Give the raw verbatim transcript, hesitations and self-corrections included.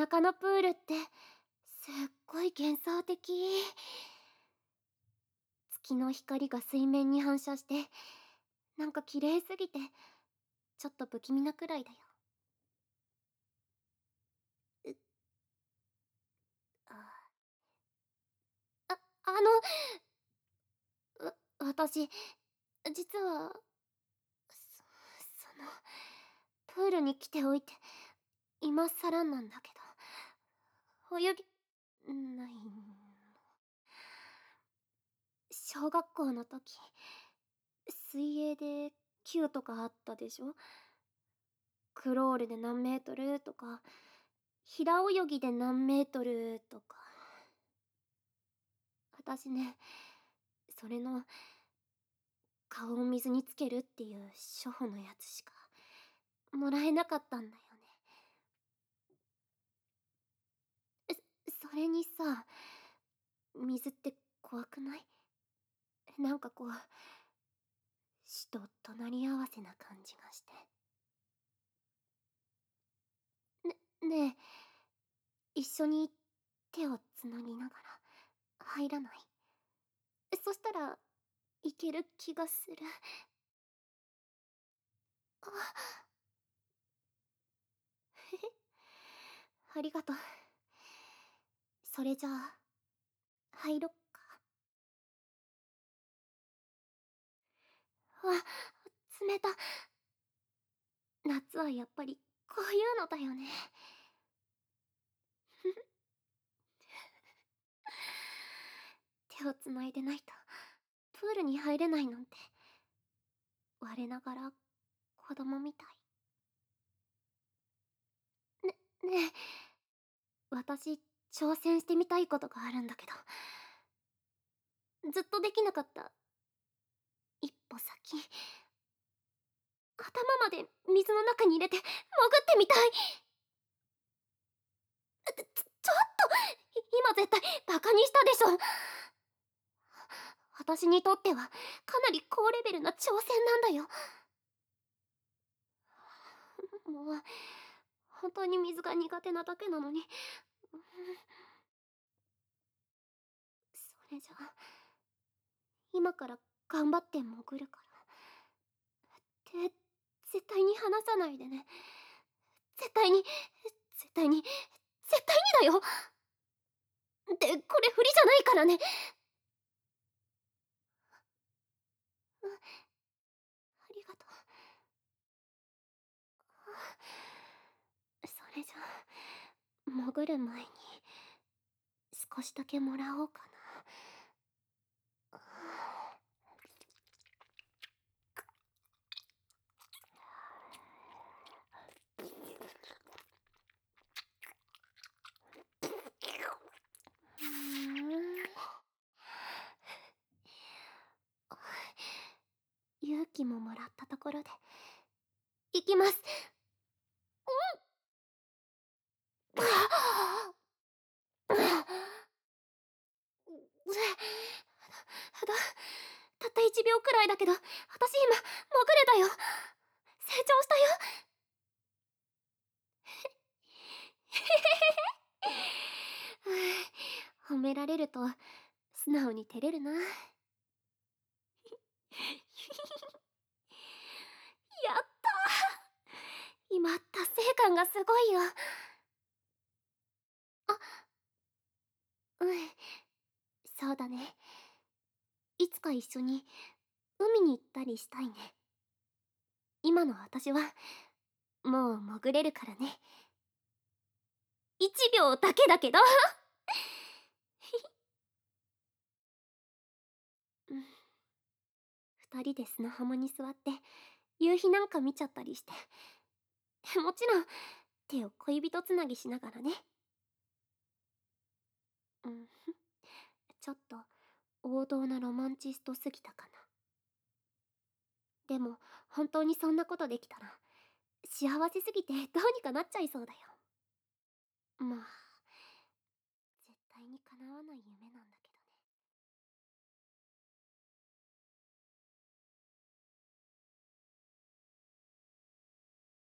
中のプールってすっごい幻想的。月の光が水面に反射してなんか綺麗すぎてちょっと不気味なくらいだよ。うあああのわ私実はそそのプールに来ておいて今更なんだけど泳ぎないの。小学校の時水泳で級とかあったでしょ。クロールで何メートルとか平泳ぎで何メートルとか。私ね、それの顔を水につけるっていう初歩のやつしかもらえなかったんだよね。そそれにさ、水って怖くない？なんかこう死と隣り合わせな感じがして。ねねえ、一緒に手をつなぎながら入らない？そしたらいける気がする。あありがとう。それじゃあ入ろっか。あ、冷た。夏はやっぱりこういうのだよね。手をつないでないとプールに入れないなんて我ながら子供みたい。ねねえ、私挑戦してみたいことがあるんだけど、ずっとできなかった一歩先、頭まで水の中に入れて潜ってみたい。ちょちょっと今絶対バカにしたでしょ。私にとってはかなり高レベルな挑戦なんだよ。もう本当に水が苦手なだけなのに。それじゃあ今から頑張って潜るから。手絶対に離さないでね。絶対に絶対に絶対にだよ。ってこれ振りじゃないからね。うん、ありがとう。それじゃあ潜る前に少しだけもらおうかな。うーん、勇気ももらったところで行きます。たったいちびょうくらいだけど私今潜れたよ。成長したよ。褒められると素直に照れるな。やったー、今達成感がすごいよ。あ、うん、そうだね。いつか一緒に海に行ったりしたいね。今の私はもう潜れるからね。いちびょうだけだけど。うん、二人で砂浜に座って夕日なんか見ちゃったりして、もちろん手を恋人つなぎしながらね。うん、ちょっと王道なロマンチストすぎたかな。でも本当にそんなことできたら幸せすぎてどうにかなっちゃいそうだよ。まあ絶対に叶わない夢なんだ